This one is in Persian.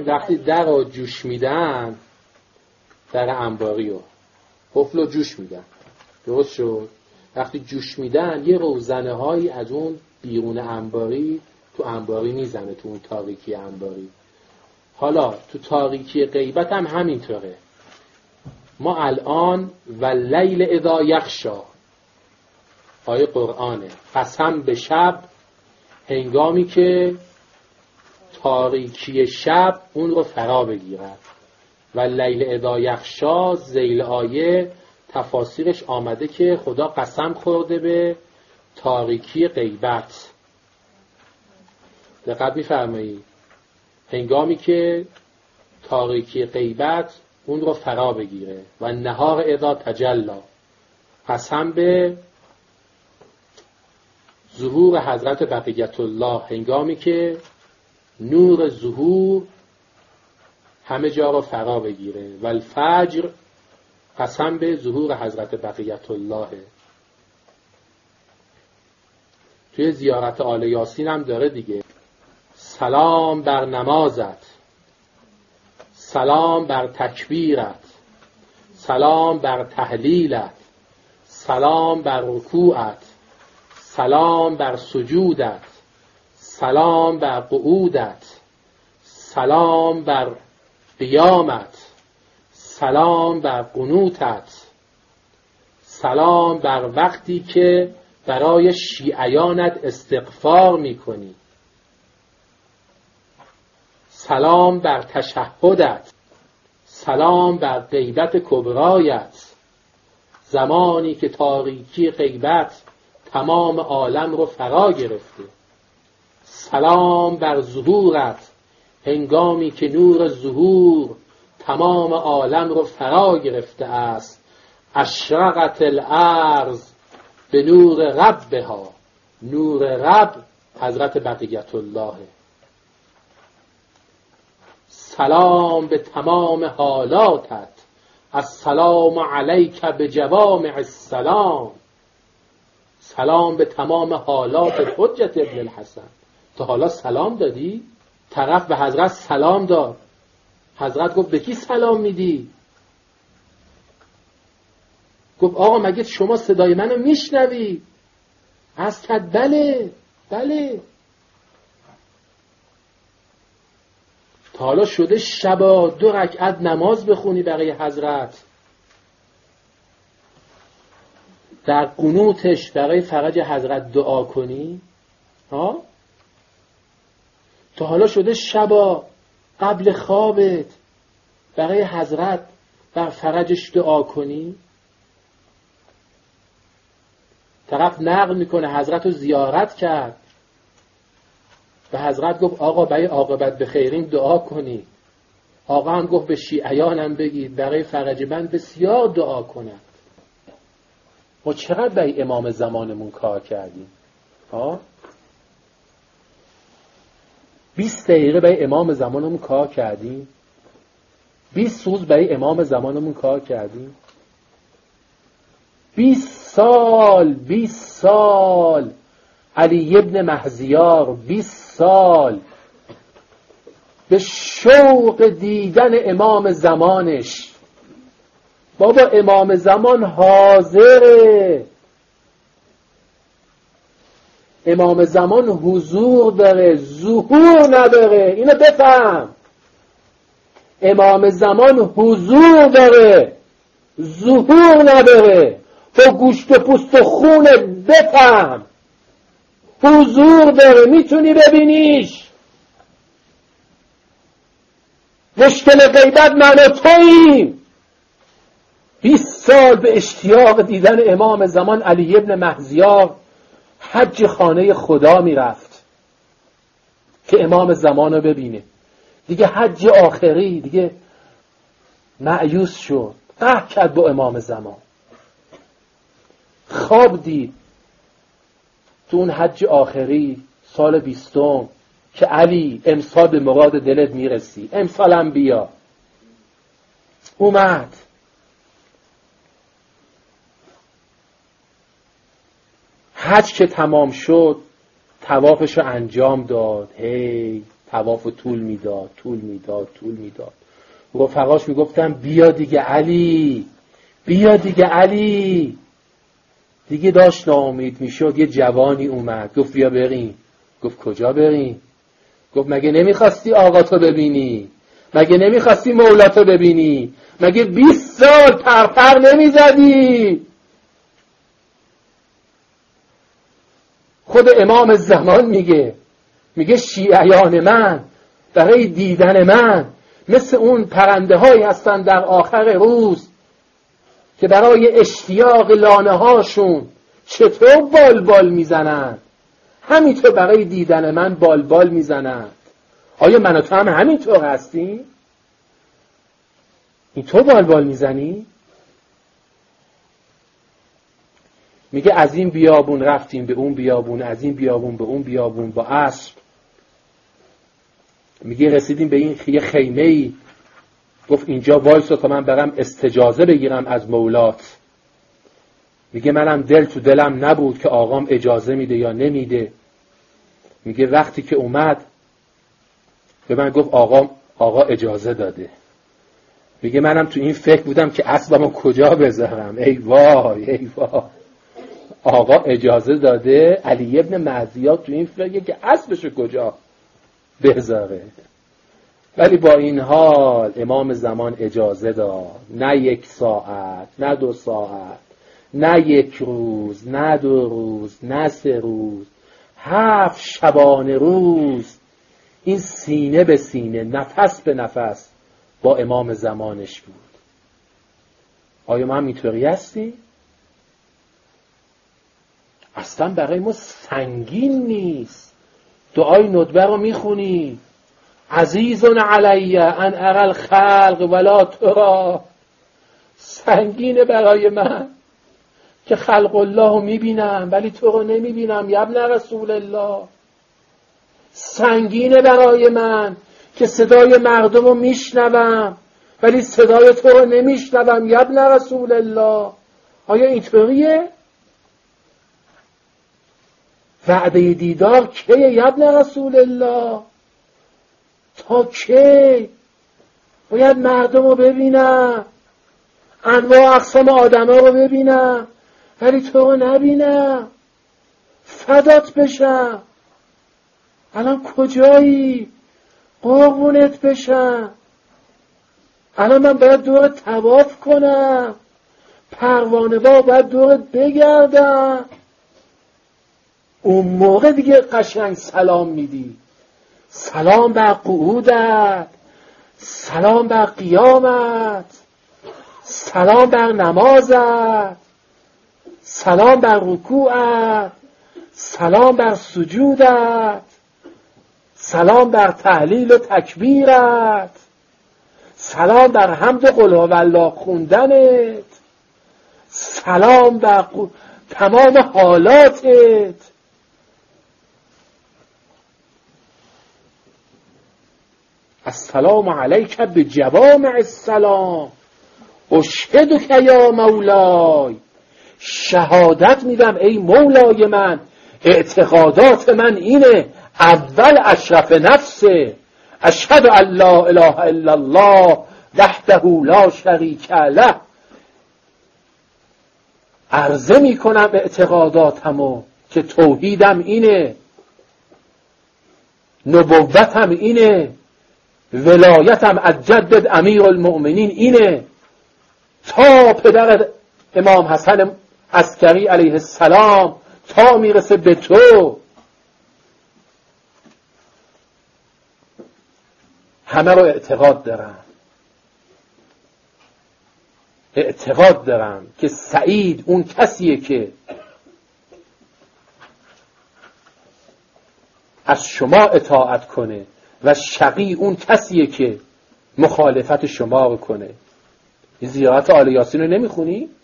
وقتی در رو جوش میدن، در انباری رو قفل رو جوش میدن، درست شد؟ وقتی جوش میدن یه روزنه هایی از اون بیرون انباری تو انباری میزنه، تو اون تاریکی انباری. حالا تو تاریکی غیبت هم همینطوره. ما الان واللیل اذا یغشا، آیه قرآنه، قسم به شب هنگامی که تاریکی شب اون رو فرا بگیرد. واللیل اذا یغشا، ذیل آیه تفاسیرش آمده که خدا قسم خورده به تاریکی غیبت. دقت می‌فرمایید؟ هنگامی که تاریکی غیبت اون رو فرا بگیره. و نهار اذا تجلا، قسم به ظهور حضرت بقیت الله، هنگامی که نور ظهور همه جا رو فرا بگیره. و الفجر، قسم به ظهور حضرت بقیت الله. توی زیارت آل یاسین هم داره دیگه، سلام بر نمازت، سلام بر تکبیرت، سلام بر تهلیلت، سلام بر رکوعت، سلام بر سجودت، سلام بر قعودت، سلام بر قیامت، سلام بر قنوتت، سلام بر وقتی که برای شیعیانت استغفار میکنی، سلام بر تشهدت، سلام بر غیبت کبرایت، زمانی که تاریکی غیبت تمام عالم رو فرا گرفته، سلام بر ظهورت، هنگامی که نور ظهور تمام عالم رو فرا گرفته است. اشرقت الارض به نور ربها، نور رب حضرت بقیت الله. سلام به تمام حالاتت، السلام علیک بجوامع السلام، سلام به تمام حالات حجت ابن الحسن. تا حالا سلام دادی؟ طرف به حضرت سلام داد، حضرت گفت به کی سلام میدی؟ گفت آقا مگه شما صدای منو میشنوی؟ عرض کرد بله بله. تا حالا شده شبا 2 رکعت نماز بخونی برای حضرت، در قنوتش برای فرج حضرت دعا کنی؟ ها؟ تا حالا شده شبا قبل خوابت برای حضرت بر فرجش دعا کنی؟ طرف نقل میکنه حضرت رو زیارت کرد، به حضرت گفت آقا برای عاقبت به خیرین دعا کنی. آقا هم گفت به شیعیانم بگید برای فرج من بسیار دعا کنند. ما چقدر برای امام زمانمون کار کردیم؟ 20 دقیقه برای امام زمانمون کار کردیم، 20 روز برای امام زمانمون کار کردیم، 20 سال علی ابن مهزیار 20 سال به شوق دیدن امام زمانش. بابا امام زمان حاضره، امام زمان حضور داره، ظهور نداره. اینو بفهم، امام زمان حضور داره، ظهور نداره. با گوشت و پوست و خون بفهم، حضور داره، میتونی ببینیش. مشکل غیبت من و توییم. 20 سال به اشتیاق دیدن امام زمان علی ابن مهزیار حج خانه خدا میرفت که امام زمان رو ببینه. دیگه حج آخری دیگه مایوس شد، قهر کرد با امام زمان. خواب دید تو اون حج آخری سال 20 که علی امسال به مراد دلت میرسی، امسال هم بیا. اومد حج که تمام شد طوافش رو انجام داد. طواف طول میداد. رفقاش میگفتن بیا دیگه علی، بیا دیگه علی. دیگه داشت ناامید میشد. یه جوانی اومد گفت بیا بریم. گفت کجا بریم؟ گفت مگه نمیخواستی آقاتو ببینی؟ مگه نمیخواستی مولاتو ببینی؟ مگه 20 سال پرپر نمیزدی؟ خود امام زمان میگه شیعیان من برای دیدن من مثل اون پرنده هایی هستن در آخر روز که برای اشتیاق لانه هاشون چطور بال میزنن، همینطور برای دیدن من بال میزنن. آیا من و تو هم همینطور هستیم؟ اینطور بال میزنی؟ میگه از این بیابون رفتیم به اون بیابون، از این بیابون به اون بیابون با اسب. میگه رسیدیم به این یه خیمه‌ای. گفت اینجا وایسا تا من برم استجازه بگیرم از مولات. میگه منم دل تو دلم نبود که آقام اجازه میده یا نمیده. میگه وقتی که اومد به من گفت آقا اجازه داده. میگه منم تو این فکر بودم که اسبمو کجا بذارم. ای وای آقا اجازه داده. علی ابن معزیات تو این فکر که اسبشو کجا بذاره. ولی با این حال امام زمان اجازه داد. نه 1 ساعت، نه 2 ساعت، نه 1 روز، نه 2 روز، نه 3 روز، 7 شبانه روز این سینه به سینه، نفس به نفس با امام زمانش بود. آیا ما هم اینطوری هستی؟ اصلا برای ما سنگین نیست. دعای ندبه رو میخونی عزیزون علی ان اری الخلق ولا ترى. سنگینه برای من که خلق الله رو میبینم ولی تو رو نمیبینم یا ابن رسول الله. سنگینه برای من که صدای مردم رو میشنوم ولی صدای تو رو نمیشنوم یا ابن رسول الله. آیا اینطوریه؟ وعده دیدار کیه یا ابن رسول الله؟ تا کی؟ باید مردم رو ببینم، انواع اقسام آدم ها رو ببینم ولی تو رو نبینم، فدات بشم. الان کجایی؟ قربونت بشم. الان من باید دورت طواف کنم، پروانه با باید دورت بگردم. اون موقع دیگه قشنگ سلام میدی. سلام بر قعودت، سلام بر قیامت، سلام بر نمازت، سلام بر رکوعت، سلام بر سجودت، سلام بر تهلیل و تکبیرت، سلام بر حمد قل هوالله خوندنت، سلام بر تمام حالاتت. السلام علیک بجوامع السلام اشهدک یا مولای. شهادت میدم ای مولای من، اعتقادات من اینه. اول اشرف نفسه، اشهد ان لا اله الا الله وحده لا شریک له. عرضه میکنم اعتقاداتمو که توحیدم اینه، نبوتم اینه، ولایتم از جدد امیر المؤمنین اینه. تا پدر امام حسن عسکری علیه السلام تا میرسه به تو، همه رو اعتقاد دارم که سعید اون کسیه که از شما اطاعت کنه و شقی اون کسیه که مخالفت شما رو کنه. زیارت آل یاسین رو نمیخونی؟